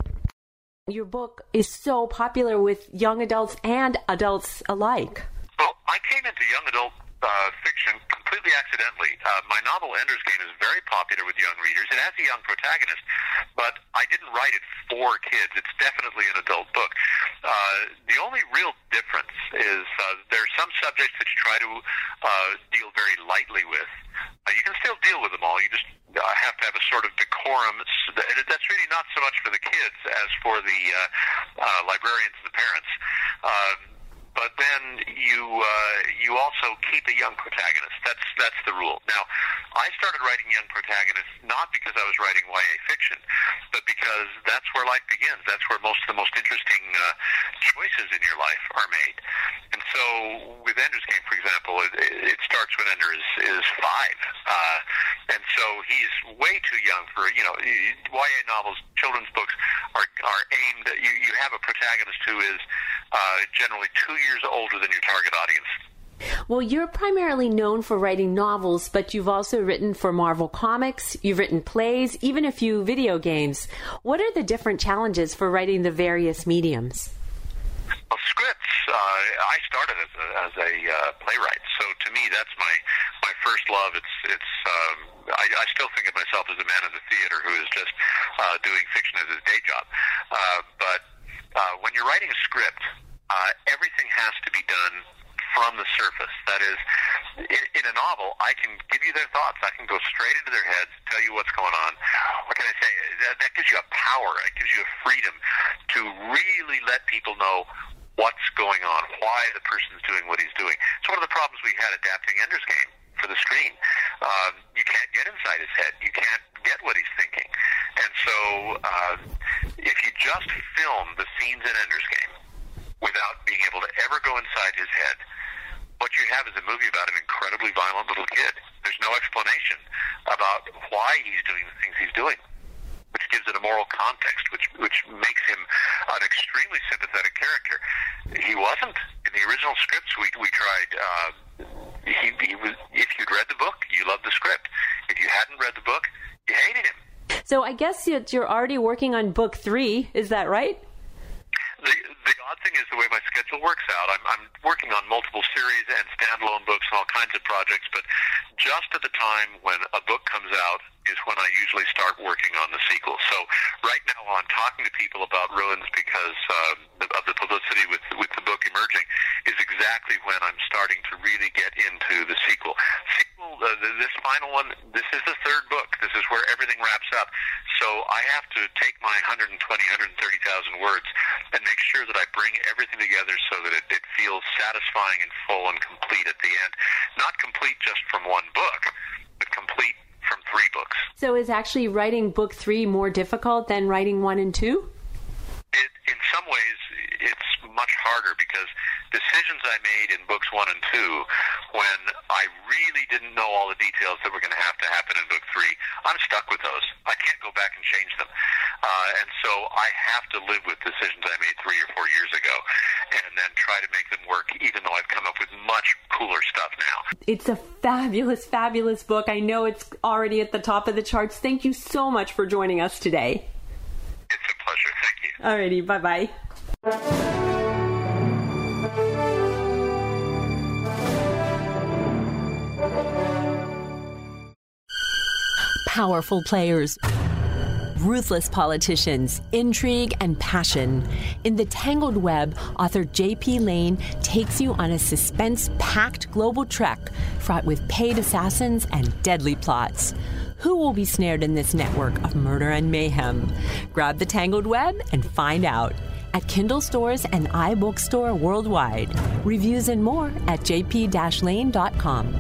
[SPEAKER 1] Your book is so popular with young adults and adults alike.
[SPEAKER 8] Well, I came into young adult uh, fiction completely accidentally. Uh, my novel Ender's Game is very popular with young readers. It has a young protagonist, but I didn't write it for kids. It's definitely an adult book. Uh, the only real difference is uh, there are some subjects that you try to uh, deal very lightly with. Uh, you can still deal with them all. You just uh, have to have a sort of decorum. That's really not so much for the kids as for the uh, uh, librarians and the parents. Um, but then you uh, you also keep a young protagonist. That's that's the rule. Now, I started writing young protagonists not because I was writing Y A fiction, but because that's where life begins. That's where most of the most interesting uh, choices in your life are made. And so, with Ender's Game, for example, it, it starts when Ender is is five, uh, and so he's way too young for you know Y A novels. Children's books are are aimed. You you have a protagonist who is uh, generally two years older than your target audience.
[SPEAKER 1] Well, you're primarily known for writing novels, but you've also written for Marvel Comics, you've written plays, even a few video games. What are the different challenges for writing the various mediums?
[SPEAKER 8] Well, scripts, uh, I started as a, as a uh, playwright, so to me that's my, my first love. It's, it's um, I, I still think of myself as a man of the theater who is just uh, doing fiction as his day job. Uh, but uh, when you're writing a script, uh, everything has to be done from the surface. That is, in, in a novel, I can give you their thoughts. I can go straight into their heads, tell you what's going on. What can I say? That, that gives you a power. It gives you a freedom to really let people know what's going on, why the person's doing what he's doing. It's one of the problems we had adapting Ender's Game for the screen. Um, you can't get inside his head. You can't get what he's thinking. And so uh, if you just film the scenes in Ender's Game without being able to ever go inside his head, what you have is a movie about an incredibly violent little kid. There's no explanation about why he's doing the things he's doing, which gives it a moral context, which which makes him an extremely sympathetic character. He wasn't. In the original scripts we we tried, uh, he, he was, if you'd read the book, you loved the script. If you hadn't read the book, you hated him.
[SPEAKER 1] So I guess you're already working on book three, is that right?
[SPEAKER 8] The, the odd thing is the way my schedule works out. I'm, I'm working on multiple series and standalone books and all kinds of projects, but just at the time when a book comes out is when I usually start working on the sequel. So right now I'm talking to people about Ruins because um, of the publicity with with the book emerging is exactly when I'm starting to really get into the sequel. final one. This is the third book. This is where everything wraps up. So I have to take my one hundred twenty, one hundred thirty thousand words and make sure that I bring everything together so that it, it feels satisfying and full and complete at the end. Not complete just from one book, but complete from three books.
[SPEAKER 1] So is actually writing book three more difficult than writing one and two?
[SPEAKER 8] It, in some ways, it's much harder because decisions I made in books one and two, when I really didn't know all the details that were going to have to happen in book three, I'm stuck with those. I can't go back and change them. Uh, and so I have to live with decisions I made three or four years ago and then try to make them work, even though I've come up with much cooler stuff now. It's a fabulous, fabulous book. I know it's already at the top of the charts. Thank you so much for joining us today. It's a pleasure. Thank you. Alrighty. Bye-bye. Powerful players, ruthless politicians, intrigue, and passion. In The Tangled Web, author J P. Lane takes you on a suspense-packed global trek fraught with paid assassins and deadly plots. Who will be snared in this network of murder and mayhem? Grab The Tangled Web and find out. At Kindle stores and iBookstore worldwide. Reviews and more at j p dash lane dot com.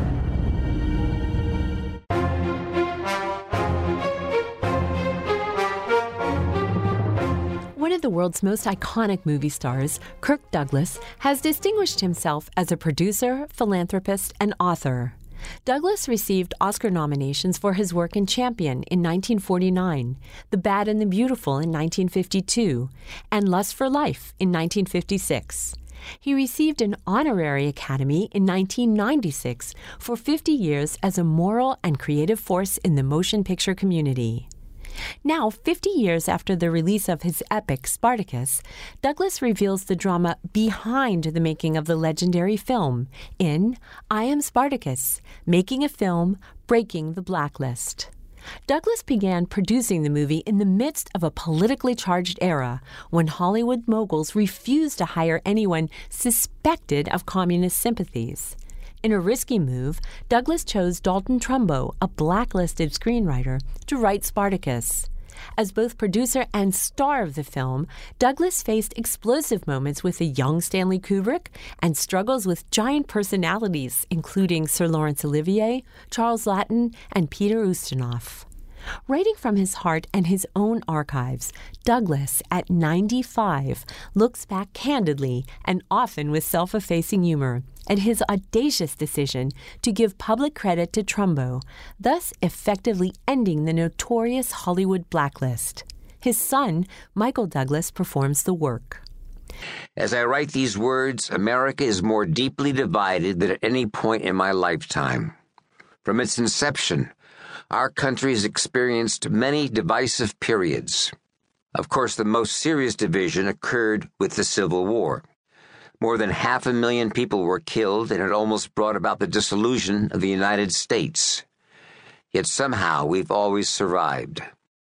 [SPEAKER 8] One of the world's most iconic movie stars, Kirk Douglas, has distinguished himself as a producer, philanthropist, and author. Douglas received Oscar nominations for his work in Champion in nineteen forty-nine, The Bad and the Beautiful in nineteen fifty-two, and Lust for Life in nineteen fifty-six. He received an honorary Academy in nineteen ninety-six for fifty years as a moral and creative force in the motion picture community. Now, fifty years after the release of his epic Spartacus, Douglas reveals the drama behind the making of the legendary film in I Am Spartacus, Making a Film, Breaking the Blacklist. Douglas began producing the movie in the midst of a politically charged era when Hollywood moguls refused to hire anyone suspected of communist sympathies. In a risky move, Douglas chose Dalton Trumbo, a blacklisted screenwriter, to write Spartacus. As both producer and star of the film, Douglas faced explosive moments with the young Stanley Kubrick and struggles with giant personalities, including Sir Laurence Olivier, Charles Laughton, and Peter Ustinov. Writing from his heart and his own archives, Douglas, at ninety-five, looks back candidly and often with self-effacing humor at his audacious decision to give public credit to Trumbo, thus effectively ending the notorious Hollywood blacklist. His son, Michael Douglas, performs the work.
[SPEAKER 9] As I write these words, America is more deeply divided than at any point in my lifetime. From its inception, our country has experienced many divisive periods. Of course, the most serious division occurred with the Civil War. More than half a million people were killed, and it almost brought about the dissolution of the United States. Yet somehow we've always survived.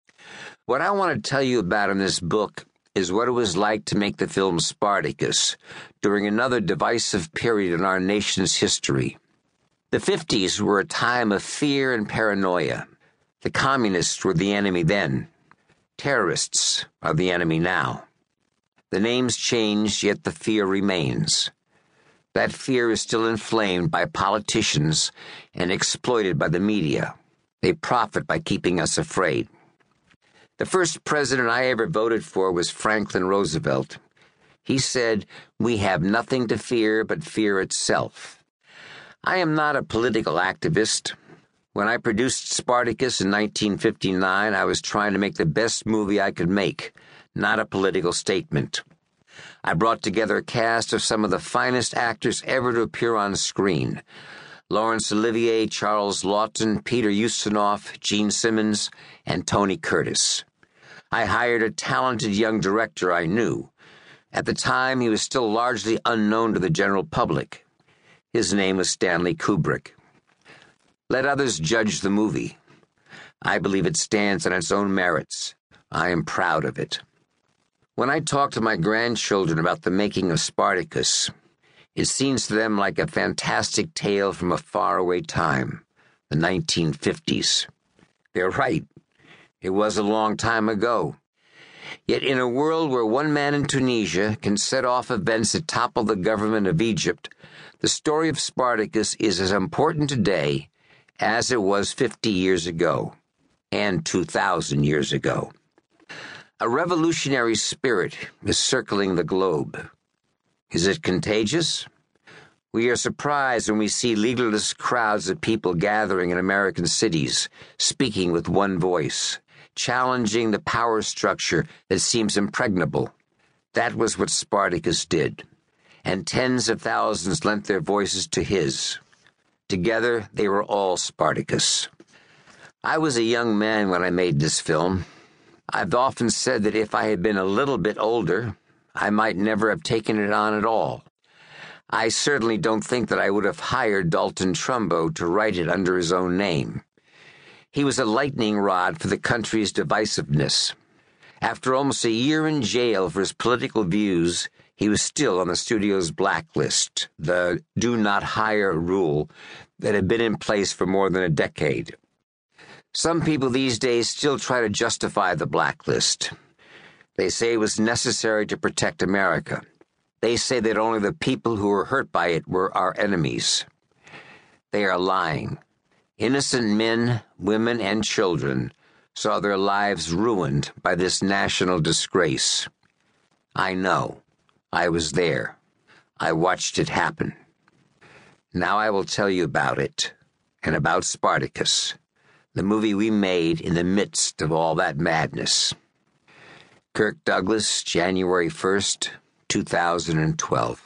[SPEAKER 9] What I want to tell you about in this book is what it was like to make the film Spartacus during another divisive period in our nation's history. The fifties were a time of fear and paranoia. The communists were the enemy then. Terrorists are the enemy now. The names changed, yet the fear remains. That fear is still inflamed by politicians and exploited by the media. They profit by keeping us afraid. The first president I ever voted for was Franklin Roosevelt. He said, "We have nothing to fear but fear itself." I am not a political activist. When I produced Spartacus in nineteen fifty-nine, I was trying to make the best movie I could make, not a political statement. I brought together a cast of some of the finest actors ever to appear on screen. Laurence Olivier, Charles Laughton, Peter Ustinov, Gene Simmons, and Tony Curtis. I hired a talented young director I knew. At the time, he was still largely unknown to the general public. His name was Stanley Kubrick. Let others judge the movie. I believe it stands on its own merits. I am proud of it. When I talk to my grandchildren about the making of Spartacus, it seems to them like a fantastic tale from a faraway time. the nineteen fifties. They're right. It was a long time ago. Yet in a world where one man in Tunisia can set off events that topple the government of Egypt, the story of Spartacus is as important today as it was fifty years ago, and two thousand years ago. A revolutionary spirit is circling the globe. Is it contagious? We are surprised when we see leaderless crowds of people gathering in American cities, speaking with one voice, challenging the power structure that seems impregnable. That was what Spartacus did, and tens of thousands lent their voices to his. Together, they were all Spartacus. I was a young man when I made this film. I've often said that if I had been a little bit older, I might never have taken it on at all. I certainly don't think that I would have hired Dalton Trumbo to write it under his own name. He was a lightning rod for the country's divisiveness. After almost a year in jail for his political views, he was still on the studio's blacklist, the do not hire rule that had been in place for more than a decade. Some people these days still try to justify the blacklist. They say it was necessary to protect America. They say that only the people who were hurt by it were our enemies. They are lying. Innocent men, women, and children saw their lives ruined by this national disgrace. I know. I was there. I watched it happen. Now I will tell you about it, and about Spartacus, the movie we made in the midst of all that madness. Kirk Douglas, January first, two thousand twelve.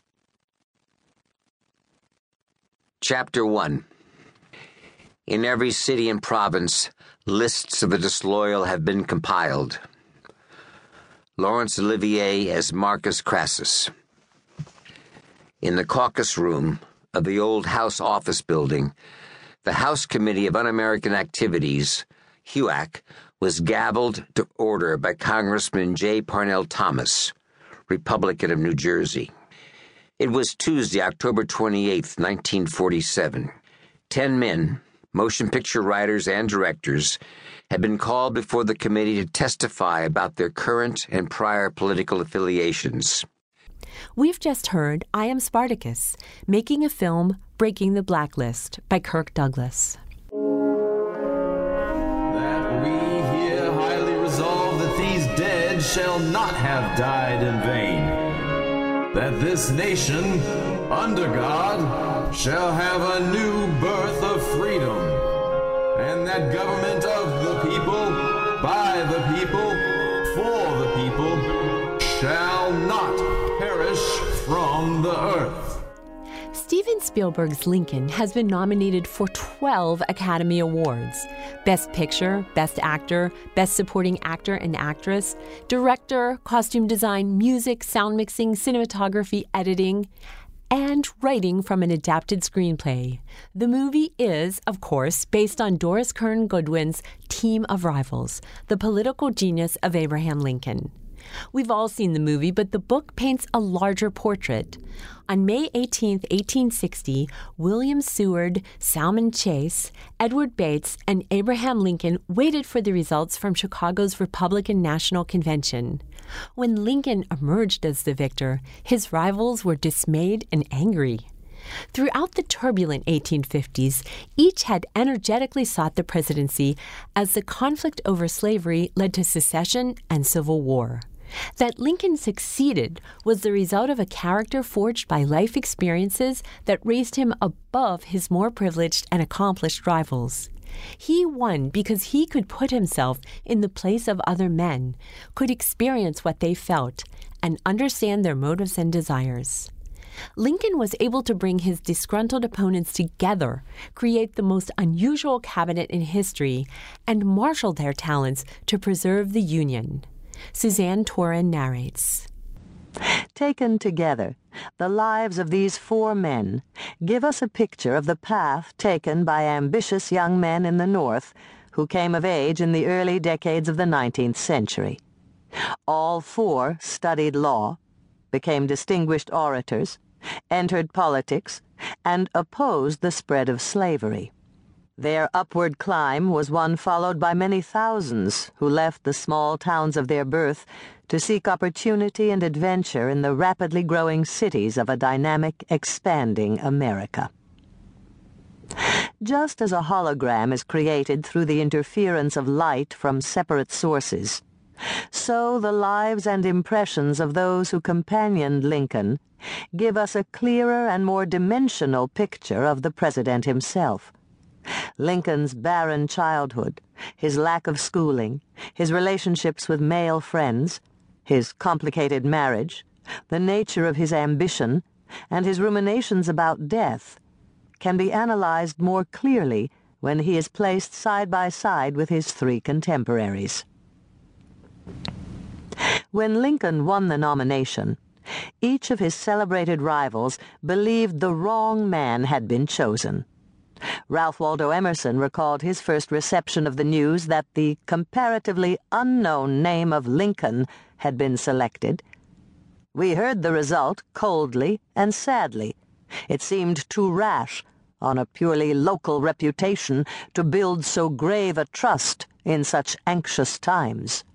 [SPEAKER 9] Chapter one. In every city and province, lists of the disloyal have been compiled. Laurence Olivier as Marcus Crassus. In the caucus room of the old House office building, the House Committee of Un-American Activities, H U A C, was gavelled to order by Congressman J. Parnell Thomas, Republican of New Jersey. It was Tuesday, October twenty-eighth, nineteen forty-seven. Ten men, motion picture writers and directors, had been called before the committee to testify about their current and prior political affiliations.
[SPEAKER 1] We've just heard I Am Spartacus, making a film, Breaking the Blacklist, by Kirk Douglas.
[SPEAKER 10] That we here highly resolve that these dead shall not have died in vain, that this nation, under God, shall have a new birth of freedom, and that government of the people, by the people, for the people, shall not perish from the earth.
[SPEAKER 1] Steven Spielberg's Lincoln has been nominated for twelve Academy Awards. Best Picture, Best Actor, Best Supporting Actor and Actress, Director, Costume Design, Music, Sound Mixing, Cinematography, Editing, and writing from an adapted screenplay. The movie is, of course, based on Doris Kearns Goodwin's Team of Rivals, the political genius of Abraham Lincoln. We've all seen the movie, but the book paints a larger portrait. On May eighteenth, eighteen sixty, William Seward, Salmon Chase, Edward Bates, and Abraham Lincoln waited for the results from Chicago's Republican National Convention. When Lincoln emerged as the victor, his rivals were dismayed and angry. Throughout the turbulent eighteen fifties, each had energetically sought the presidency as the conflict over slavery led to secession and civil war. That Lincoln succeeded was the result of a character forged by life experiences that raised him above his more privileged and accomplished rivals. He won because he could put himself in the place of other men, could experience what they felt, and understand their motives and desires. Lincoln was able to bring his disgruntled opponents together, create the most unusual cabinet in history, and marshal their talents to preserve the Union. Suzanne Torin narrates.
[SPEAKER 11] Taken together, the lives of these four men give us a picture of the path taken by ambitious young men in the North who came of age in the early decades of the nineteenth century. All four studied law, became distinguished orators, entered politics, and opposed the spread of slavery. Their upward climb was one followed by many thousands who left the small towns of their birth to seek opportunity and adventure in the rapidly growing cities of a dynamic, expanding America. Just as a hologram is created through the interference of light from separate sources, so the lives and impressions of those who companioned Lincoln give us a clearer and more dimensional picture of the president himself. Lincoln's barren childhood, his lack of schooling, his relationships with male friends, his complicated marriage, the nature of his ambition, and his ruminations about death can be analyzed more clearly when he is placed side by side with his three contemporaries. When Lincoln won the nomination, each of his celebrated rivals believed the wrong man had been chosen. Ralph Waldo Emerson recalled his first reception of the news that the comparatively unknown name of Lincoln had been selected. "We heard the result coldly and sadly. It seemed too rash, on a purely local reputation, to build so grave a trust in such anxious times."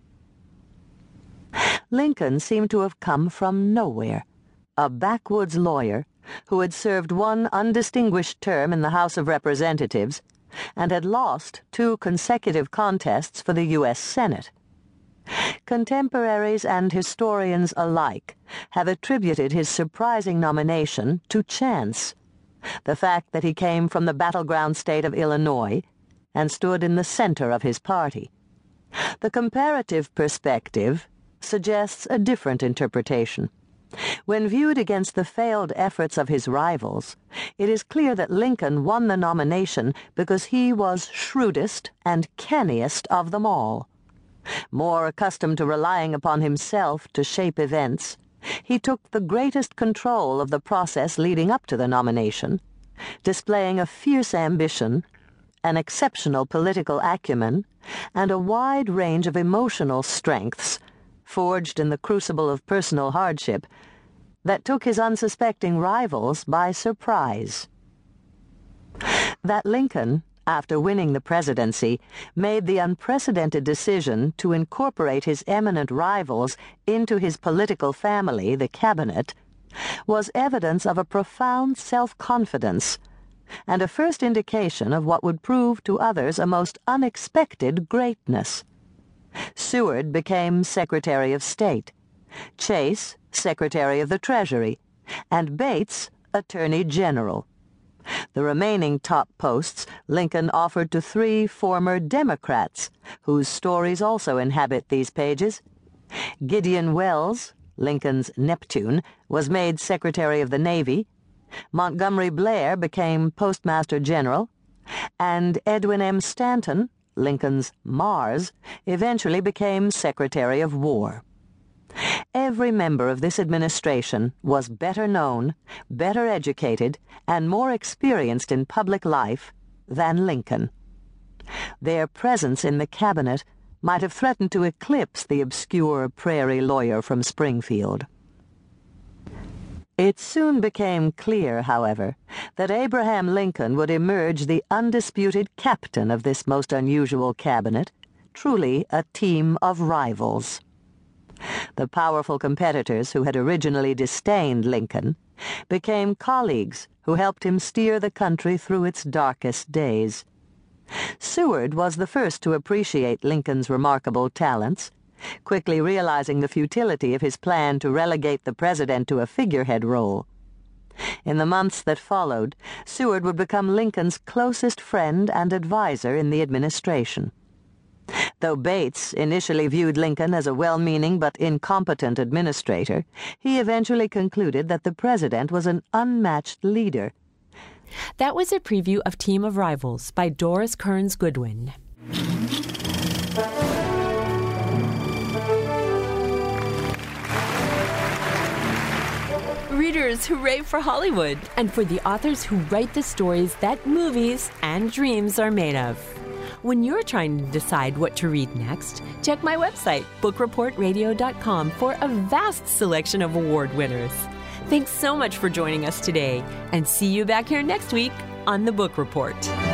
[SPEAKER 11] Lincoln seemed to have come from nowhere, a backwoods lawyer who had served one undistinguished term in the House of Representatives and had lost two consecutive contests for the U S Senate. Contemporaries and historians alike have attributed his surprising nomination to chance, the fact that he came from the battleground state of Illinois and stood in the center of his party. The comparative perspective suggests a different interpretation. When viewed against the failed efforts of his rivals, it is clear that Lincoln won the nomination because he was shrewdest and canniest of them all. More accustomed to relying upon himself to shape events, he took the greatest control of the process leading up to the nomination, displaying a fierce ambition, an exceptional political acumen, and a wide range of emotional strengths forged in the crucible of personal hardship, that took his unsuspecting rivals by surprise. That Lincoln, after winning the presidency, made the unprecedented decision to incorporate his eminent rivals into his political family, the cabinet, was evidence of a profound self-confidence and a first indication of what would prove to others a most unexpected greatness. Seward became Secretary of State, Chase, Secretary of the Treasury, and Bates, Attorney General. The remaining top posts Lincoln offered to three former Democrats, whose stories also inhabit these pages. Gideon Welles, Lincoln's Neptune, was made Secretary of the Navy, Montgomery Blair became Postmaster General, and Edwin M. Stanton, Lincoln's Mars, eventually became Secretary of War. Every member of this administration was better known, better educated, and more experienced in public life than Lincoln. Their presence in the cabinet might have threatened to eclipse the obscure prairie lawyer from Springfield. It soon became clear, however, that Abraham Lincoln would emerge the undisputed captain of this most unusual cabinet, truly a team of rivals. The powerful competitors who had originally disdained Lincoln became colleagues who helped him steer the country through its darkest days. Seward was the first to appreciate Lincoln's remarkable talents, quickly realizing the futility of his plan to relegate the president to a figurehead role. In the months that followed, Seward would become Lincoln's closest friend and advisor in the administration. Though Bates initially viewed Lincoln as a well-meaning but incompetent administrator, he eventually concluded that the president was an unmatched leader.
[SPEAKER 1] That was a preview of Team of Rivals by Doris Kearns Goodwin. Readers, hooray for Hollywood, and for the authors who write the stories that movies and dreams are made of. When you're trying to decide what to read next, check my website, book report radio dot com, for a vast selection of award winners. Thanks so much for joining us today, and see you back here next week on The Book Report.